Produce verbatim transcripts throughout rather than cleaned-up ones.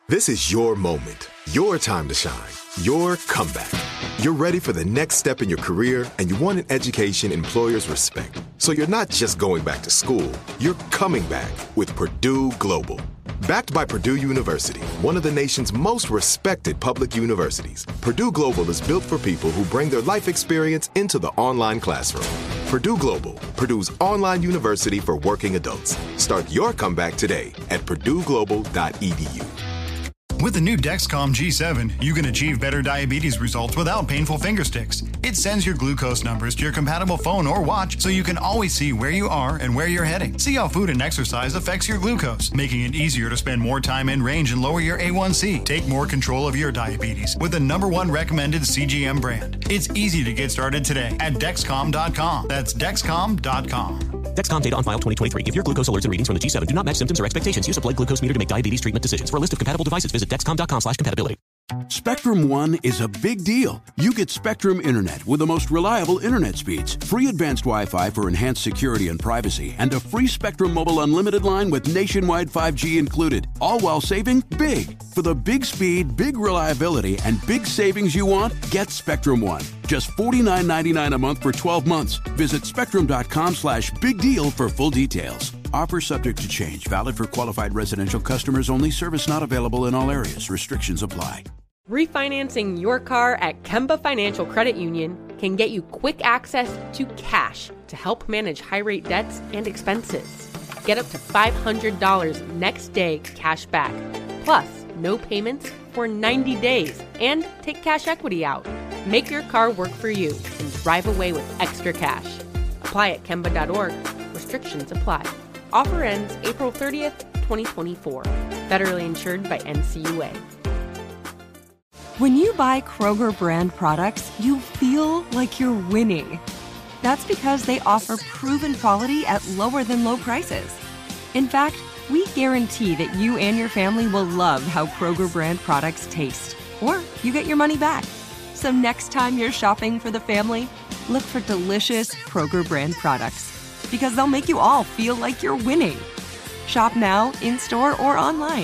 This is your moment, your time to shine, your comeback. You're ready for the next step in your career, and you want an education employers respect. So you're not just going back to school, you're coming back with Purdue Global. Backed by Purdue University, one of the nation's most respected public universities, Purdue Global is built for people who bring their life experience into the online classroom. Purdue Global, Purdue's online university for working adults. Start your comeback today at purdue global dot e d u. With the new Dexcom G seven, you can achieve better diabetes results without painful finger sticks. It sends your glucose numbers to your compatible phone or watch so you can always see where you are and where you're heading. See how food and exercise affects your glucose, making it easier to spend more time in range and lower your A one C. Take more control of your diabetes with the number one recommended C G M brand. It's easy to get started today at Dexcom dot com. That's Dexcom dot com. Dexcom data on file twenty twenty-three. If your glucose alerts and readings from the G seven do not match symptoms or expectations, use a blood glucose meter to make diabetes treatment decisions. For a list of compatible devices, visit dexcom dot com slash compatibility. Spectrum One is a big deal. You get Spectrum Internet with the most reliable internet speeds, free advanced Wi-Fi for enhanced security and privacy, and a free Spectrum Mobile Unlimited line with nationwide five G included, all while saving big. For the big speed, big reliability, and big savings you want, get Spectrum One. Just forty-nine ninety-nine a month for twelve months. Visit spectrum dot com slash big deal for full details. Offer subject to change. Valid for qualified residential customers only. Service not available in all areas. Restrictions apply. Refinancing your car at Kemba Financial Credit Union can get you quick access to cash to help manage high-rate debts and expenses. Get up to five hundred dollars next day cash back, plus no payments for ninety days, and take cash equity out. Make your car work for you and drive away with extra cash. Apply at kemba dot org. Restrictions apply. Offer ends April thirtieth, twenty twenty-four. Federally insured by N C U A. When you buy Kroger brand products, you feel like you're winning. That's because they offer proven quality at lower than low prices. In fact, we guarantee that you and your family will love how Kroger brand products taste, or you get your money back. So next time you're shopping for the family, look for delicious Kroger brand products, because they'll make you all feel like you're winning. Shop now, in-store, or online.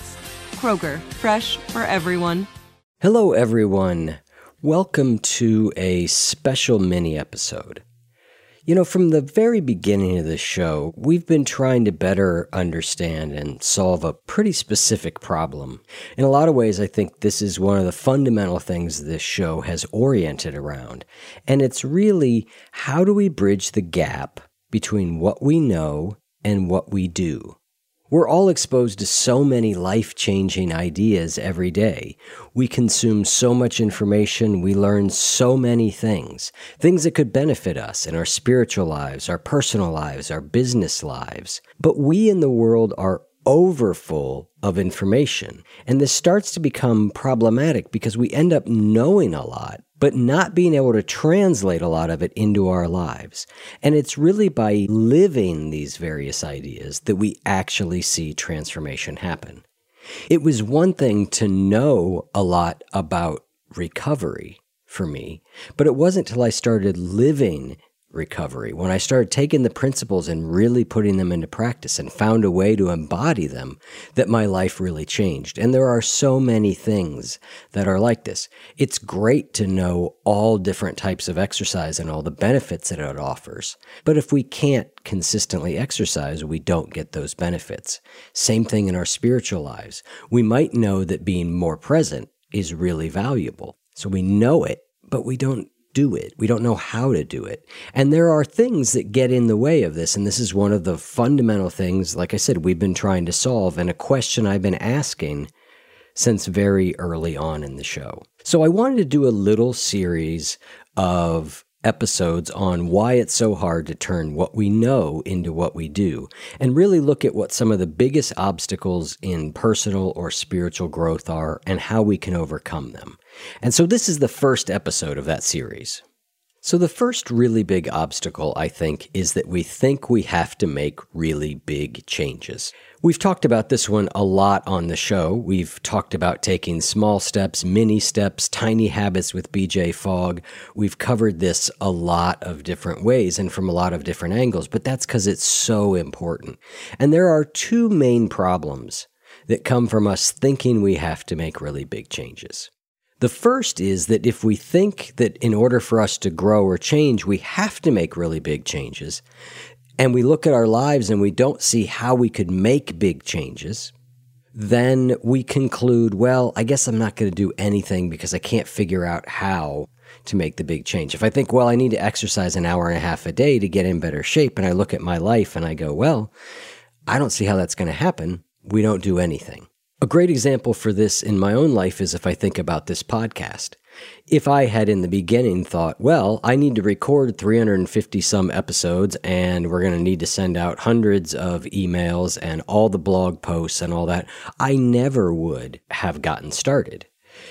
Kroger, fresh for everyone. Hello, everyone. Welcome to a special mini episode. You know, from the very beginning of this show, we've been trying to better understand and solve a pretty specific problem. In a lot of ways, I think this is one of the fundamental things this show has oriented around. And it's really, how do we bridge the gap between what we know and what we do? We're all exposed to so many life-changing ideas every day. We consume so much information, we learn so many things, things that could benefit us in our spiritual lives, our personal lives, our business lives. But we in the world are overfull of information, and this starts to become problematic because we end up knowing a lot, but not being able to translate a lot of it into our lives. And it's really by living these various ideas that we actually see transformation happen. It was one thing to know a lot about recovery for me, but it wasn't until I started living recovery, when I started taking the principles and really putting them into practice and found a way to embody them, that my life really changed. And there are so many things that are like this. It's great to know all different types of exercise and all the benefits that it offers. But if we can't consistently exercise, we don't get those benefits. Same thing in our spiritual lives. We might know that being more present is really valuable. So we know it, but we don't do it. We don't know how to do it. And there are things that get in the way of this. And this is one of the fundamental things, like I said, we've been trying to solve, and a question I've been asking since very early on in the show. So I wanted to do a little series of episodes on why it's so hard to turn what we know into what we do, and really look at what some of the biggest obstacles in personal or spiritual growth are and how we can overcome them. And so this is the first episode of that series. So the first really big obstacle, I think, is that we think we have to make really big changes. We've talked about this one a lot on the show. We've talked about taking small steps, mini steps, tiny habits with B J Fogg. We've covered this a lot of different ways and from a lot of different angles, but that's because it's so important. And there are two main problems that come from us thinking we have to make really big changes. The first is that if we think that in order for us to grow or change, we have to make really big changes, and we look at our lives and we don't see how we could make big changes, then we conclude, well, I guess I'm not going to do anything because I can't figure out how to make the big change. If I think, well, I need to exercise an hour and a half a day to get in better shape, and I look at my life and I go, well, I don't see how that's going to happen, we don't do anything. A great example for this in my own life is if I think about this podcast. If I had in the beginning thought, well, I need to record three hundred fifty some episodes and we're going to need to send out hundreds of emails and all the blog posts and all that, I never would have gotten started.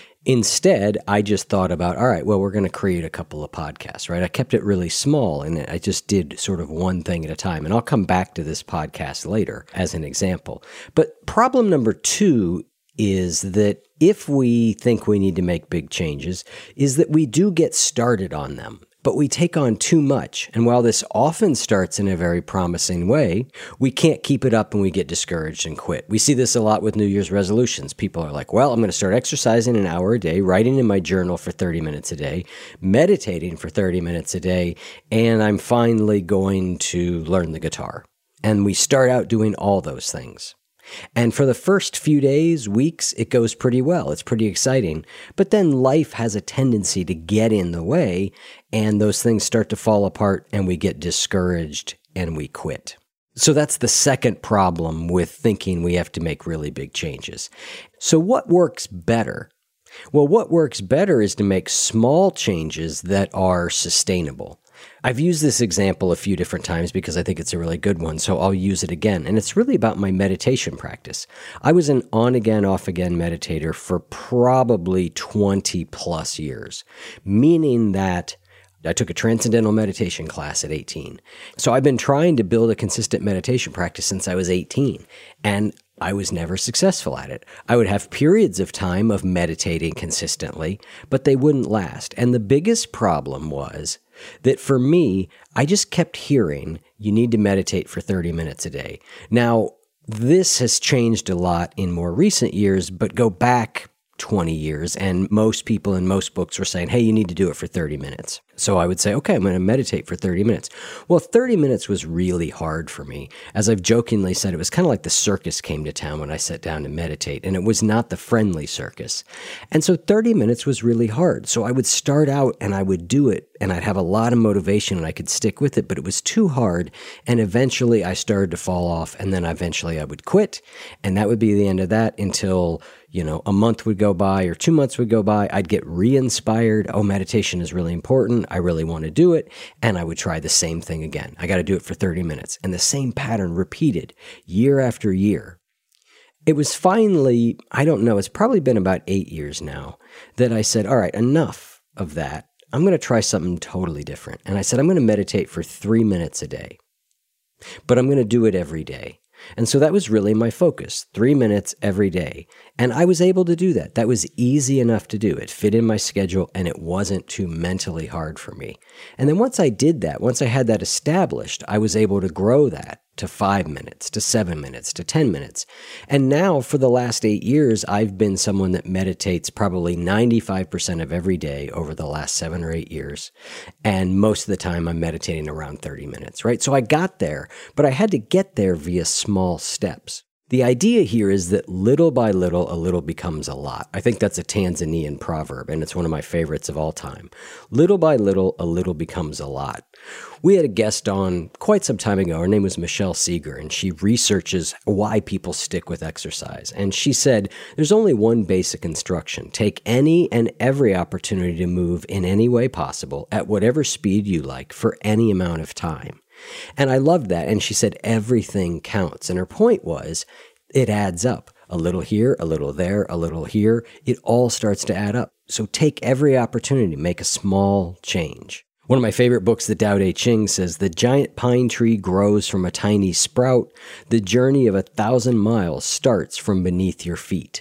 Instead, I just thought about, all right, well, we're going to create a couple of podcasts, right? I kept it really small and I just did sort of one thing at a time. And I'll come back to this podcast later as an example. But problem number two is that if we think we need to make big changes, is that we do get started on them, but we take on too much. And while this often starts in a very promising way, we can't keep it up and we get discouraged and quit. We see this a lot with New Year's resolutions. People are like, well, I'm going to start exercising an hour a day, writing in my journal for thirty minutes a day, meditating for thirty minutes a day, and I'm finally going to learn the guitar. And we start out doing all those things. And for the first few days, weeks, it goes pretty well. It's pretty exciting. But then life has a tendency to get in the way, and those things start to fall apart, and we get discouraged, and we quit. So that's the second problem with thinking we have to make really big changes. So what works better? Well, what works better is to make small changes that are sustainable. I've used this example a few different times because I think it's a really good one, so I'll use it again. And it's really about my meditation practice. I was an on-again, off-again meditator for probably twenty plus years, meaning that I took a transcendental meditation class at eighteen. So I've been trying to build a consistent meditation practice since I was eighteen, and I was never successful at it. I would have periods of time of meditating consistently, but they wouldn't last. And the biggest problem was that for me, I just kept hearing, you need to meditate for thirty minutes a day. Now, this has changed a lot in more recent years, but go back twenty years, and most people in most books were saying, hey, you need to do it for thirty minutes. So I would say, okay, I'm going to meditate for thirty minutes. Well, thirty minutes was really hard for me. As I've jokingly said, it was kind of like the circus came to town when I sat down to meditate, and it was not the friendly circus. And so thirty minutes was really hard. So I would start out and I would do it, and I'd have a lot of motivation and I could stick with it, but it was too hard. And eventually I started to fall off, and then eventually I would quit. And that would be the end of that until, you know, a month would go by or two months would go by. I'd get re-inspired. Oh, meditation is really important. I really want to do it. And I would try the same thing again. I got to do it for thirty minutes. And the same pattern repeated year after year. It was finally, I don't know, it's probably been about eight years now that I said, all right, enough of that. I'm going to try something totally different. And I said, I'm going to meditate for three minutes a day, but I'm going to do it every day. And so that was really my focus, three minutes every day. And I was able to do that. That was easy enough to do. It fit in my schedule, and it wasn't too mentally hard for me. And then once I did that, once I had that established, I was able to grow that to five minutes, to seven minutes, to ten minutes. And now for the last eight years, I've been someone that meditates probably ninety-five percent of every day over the last seven or eight years. And most of the time I'm meditating around thirty minutes, right? So I got there, but I had to get there via small steps. The idea here is that little by little, a little becomes a lot. I think that's a Tanzanian proverb, and it's one of my favorites of all time. Little by little, a little becomes a lot. We had a guest on quite some time ago. Her name was Michelle Seeger, and she researches why people stick with exercise. And she said, there's only one basic instruction. Take any and every opportunity to move in any way possible at whatever speed you like for any amount of time. And I loved that. And she said, everything counts. And her point was, it adds up. A little here, a little there, a little here. It all starts to add up. So take every opportunity to make a small change. One of my favorite books, the Tao Te Ching, says, the giant pine tree grows from a tiny sprout. The journey of a thousand miles starts from beneath your feet.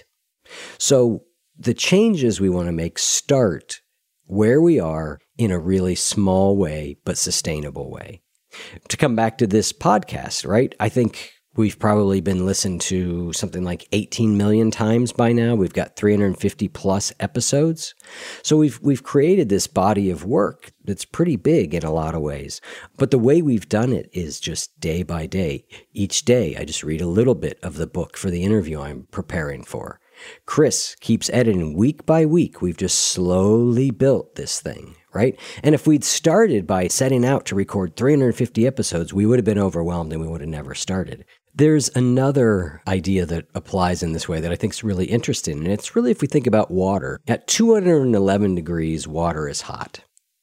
So the changes we want to make start where we are in a really small way, but sustainable way. To come back to this podcast, right? I think We've probably been listened to something like eighteen million times by now. We've got three hundred fifty plus episodes. So we've we've created this body of work that's pretty big in a lot of ways. But the way we've done it is just day by day. Each day, I just read a little bit of the book for the interview I'm preparing for. Chris keeps editing week by week. We've just slowly built this thing, right? And if we'd started by setting out to record three hundred fifty episodes, we would have been overwhelmed and we would have never started. There's another idea that applies in this way that I think is really interesting, and it's really if we think about water. At two hundred eleven degrees, water is hot.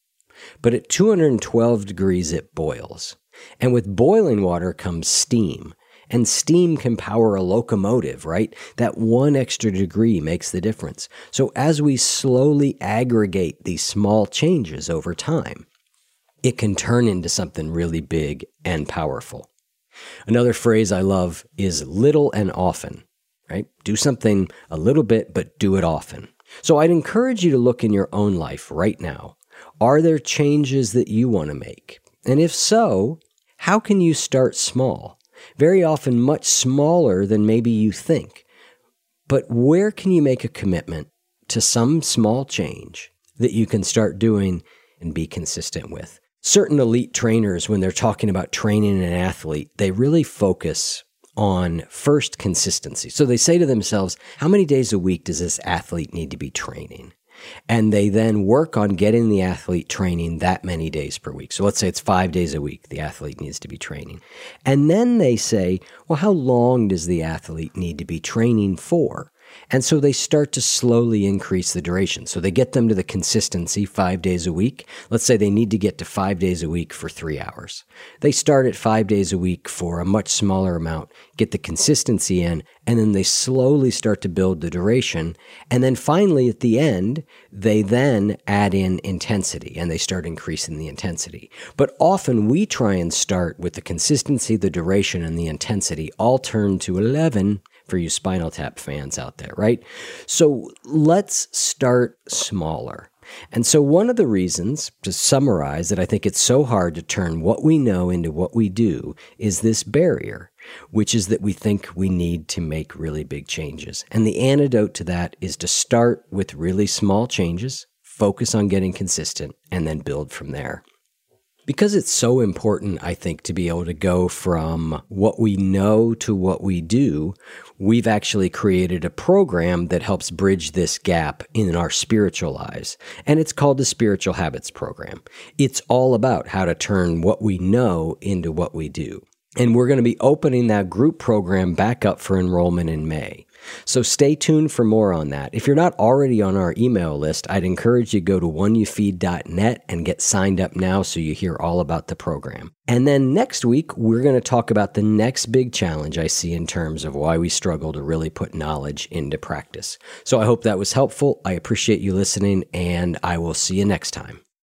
But at two hundred twelve degrees, it boils. And with boiling water comes steam. And steam can power a locomotive, right? That one extra degree makes the difference. So as we slowly aggregate these small changes over time, it can turn into something really big and powerful. Another phrase I love is little and often, right? Do something a little bit, but do it often. So I'd encourage you to look in your own life right now. Are there changes that you want to make? And if so, how can you start small? Very often much smaller than maybe you think. But where can you make a commitment to some small change that you can start doing and be consistent with? Certain elite trainers, when they're talking about training an athlete, they really focus on first consistency. So they say to themselves, how many days a week does this athlete need to be training? And they then work on getting the athlete training that many days per week. So let's say it's five days a week the athlete needs to be training. And then they say, well, how long does the athlete need to be training for? And so they start to slowly increase the duration. So they get them to the consistency five days a week. Let's say they need to get to five days a week for three hours. They start at five days a week for a much smaller amount, get the consistency in, and then they slowly start to build the duration. And then finally at the end, they then add in intensity and they start increasing the intensity. But often we try and start with the consistency, the duration, and the intensity all turned to eleven for you Spinal Tap fans out there, right? So let's start smaller. And so one of the reasons, to summarize, that I think it's so hard to turn what we know into what we do is this barrier, which is that we think we need to make really big changes. And the antidote to that is to start with really small changes, focus on getting consistent, and then build from there. Because it's so important, I think, to be able to go from what we know to what we do, we've actually created a program that helps bridge this gap in our spiritual lives. And it's called the Spiritual Habits Program. It's all about how to turn what we know into what we do. And we're going to be opening that group program back up for enrollment in May. So stay tuned for more on that. If you're not already on our email list, I'd encourage you to go to one you feed dot net and get signed up now so you hear all about the program. And then next week, we're going to talk about the next big challenge I see in terms of why we struggle to really put knowledge into practice. So I hope that was helpful. I appreciate you listening, and I will see you next time.